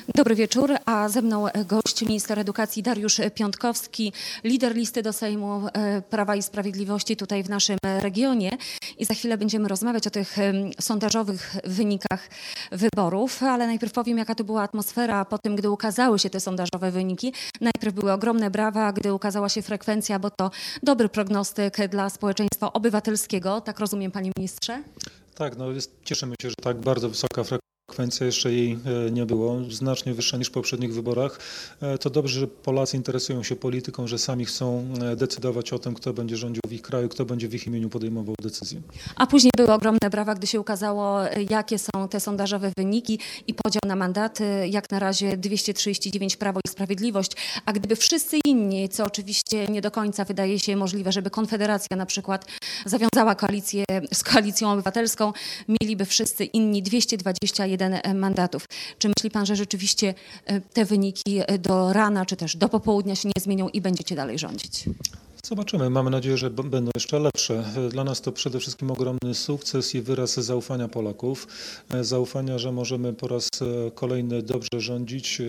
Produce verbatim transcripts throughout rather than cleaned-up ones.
Dobry wieczór, a ze mną gość, minister edukacji Dariusz Piontkowski, lider listy do Sejmu Prawa i Sprawiedliwości tutaj w naszym regionie. I za chwilę będziemy rozmawiać o tych sondażowych wynikach wyborów, ale najpierw powiem, jaka to była atmosfera po tym, gdy ukazały się te sondażowe wyniki. Najpierw były ogromne brawa, gdy ukazała się frekwencja, bo to dobry prognostyk dla społeczeństwa obywatelskiego. Tak rozumiem, panie ministrze? Tak, no jest, cieszymy się, że tak bardzo wysoka frekwencja, jeszcze jej nie było, znacznie wyższa niż w poprzednich wyborach. To dobrze, że Polacy interesują się polityką, że sami chcą decydować o tym, kto będzie rządził w ich kraju, kto będzie w ich imieniu podejmował decyzje. A później były ogromne brawa, gdy się ukazało, jakie są te sondażowe wyniki i podział na mandaty. Jak na razie dwieście trzydzieści dziewięć Prawo i Sprawiedliwość, a gdyby wszyscy inni, co oczywiście nie do końca wydaje się możliwe, żeby Konfederacja na przykład zawiązała koalicję z Koalicją Obywatelską, mieliby wszyscy inni dwieście dwadzieścia jeden mandatów. Czy myśli pan, że rzeczywiście te wyniki do rana, czy też do popołudnia się nie zmienią i będziecie dalej rządzić? Zobaczymy. Mamy nadzieję, że będą jeszcze lepsze. Dla nas to przede wszystkim ogromny sukces i wyraz zaufania Polaków. Zaufania, że możemy po raz kolejny dobrze rządzić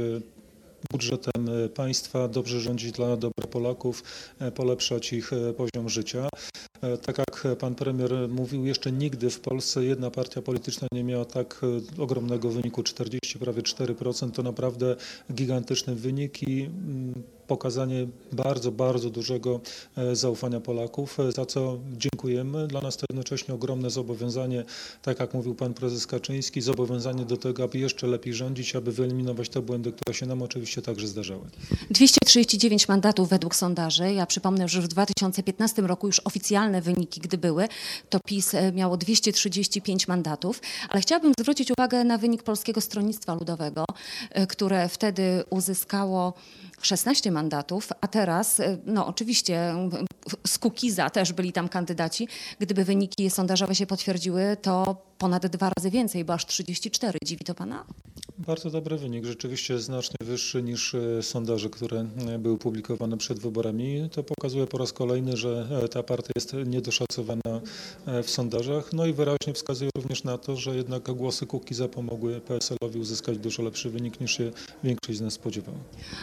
budżetem państwa, dobrze rządzić dla dobra Polaków, polepszać ich poziom życia. Tak jak pan premier mówił, jeszcze nigdy w Polsce jedna partia polityczna nie miała tak ogromnego wyniku, czterdzieści, prawie cztery procent. To naprawdę gigantyczny wynik i pokazanie bardzo, bardzo dużego zaufania Polaków, za co dziękujemy. Dla nas to jednocześnie ogromne zobowiązanie, tak jak mówił pan prezes Kaczyński, zobowiązanie do tego, aby jeszcze lepiej rządzić, aby wyeliminować te błędy, które się nam oczywiście także zdarzały. dwieście trzydzieści dziewięć mandatów według sondaży. Ja przypomnę, że w dwa tysiące piętnastym roku już oficjalne wyniki, gdy były, to PiS miało dwieście trzydzieści pięć mandatów, ale chciałabym zwrócić uwagę na wynik Polskiego Stronnictwa Ludowego, które wtedy uzyskało szesnaście mandatów, a teraz, no oczywiście z Kukiza też byli tam kandydaci. Gdyby wyniki sondażowe się potwierdziły, to ponad dwa razy więcej, bo aż trzydzieści cztery. Dziwi to pana? Bardzo dobry wynik, rzeczywiście znacznie wyższy niż sondaże, które były publikowane przed wyborami. To pokazuje po raz kolejny, że ta partia jest niedoszacowana w sondażach. No i wyraźnie wskazuje również na to, że jednak głosy Kukiza pomogły P S L-owi uzyskać dużo lepszy wynik, niż się większość z nas spodziewała.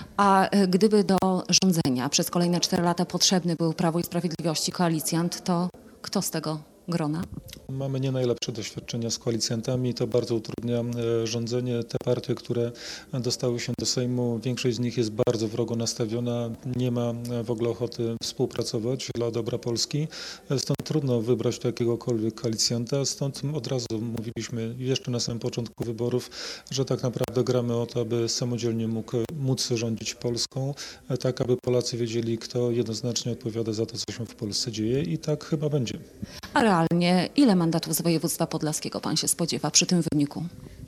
A gdyby do rządzenia przez kolejne cztery lata potrzebny był Prawo i Sprawiedliwości koalicjant, to kto z tego grona? Mamy nie najlepsze doświadczenia z koalicjantami, to bardzo utrudnia rządzenie. Te partie, które dostały się do Sejmu, większość z nich jest bardzo wrogo nastawiona, nie ma w ogóle ochoty współpracować dla dobra Polski. Stąd trudno wybrać jakiegokolwiek koalicjanta, stąd od razu mówiliśmy jeszcze na samym początku wyborów, że tak naprawdę gramy o to, aby samodzielnie mógł, móc rządzić Polską, tak aby Polacy wiedzieli, kto jednoznacznie odpowiada za to, co się w Polsce dzieje i tak chyba będzie. A realnie ile mandatów z województwa podlaskiego pan się spodziewa przy tym wyniku?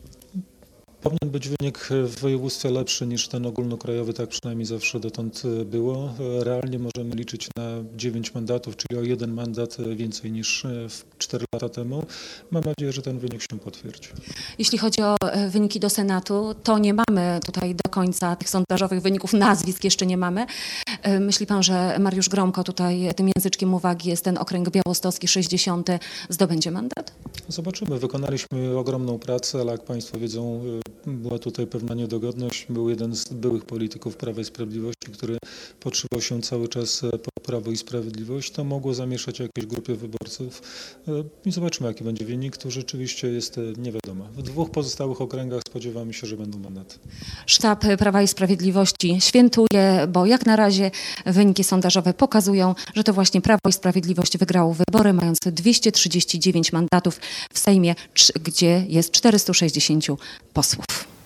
Powinien być wynik w województwie lepszy niż ten ogólnokrajowy, tak przynajmniej zawsze dotąd było. Realnie możemy liczyć na dziewięć mandatów, czyli o jeden mandat więcej niż cztery lata temu. Mam nadzieję, że ten wynik się potwierdzi. Jeśli chodzi o wyniki do Senatu, to nie mamy tutaj do końca tych sondażowych wyników, nazwisk jeszcze nie mamy. Myśli pan, że Mariusz Gromko tutaj tym języczkiem uwagi jest ten okręg białostocki sześćdziesiąty, zdobędzie mandat? Zobaczymy. Wykonaliśmy ogromną pracę, ale jak państwo wiedzą, była tutaj pewna niedogodność. Był jeden z byłych polityków Prawa i Sprawiedliwości, który podszywał się cały czas po Prawo i Sprawiedliwość. To mogło zamieszać jakiejś grupie wyborców. I zobaczymy, jaki będzie wynik. To rzeczywiście jest nie wiadomo. W dwóch pozostałych okręgach spodziewamy się, że będą mandaty. Sztab Prawa i Sprawiedliwości świętuje, bo jak na razie wyniki sondażowe pokazują, że to właśnie Prawo i Sprawiedliwość wygrało wybory, mając dwieście trzydzieści dziewięć mandatów w Sejmie, gdzie jest czterystu sześćdziesięciu posłów.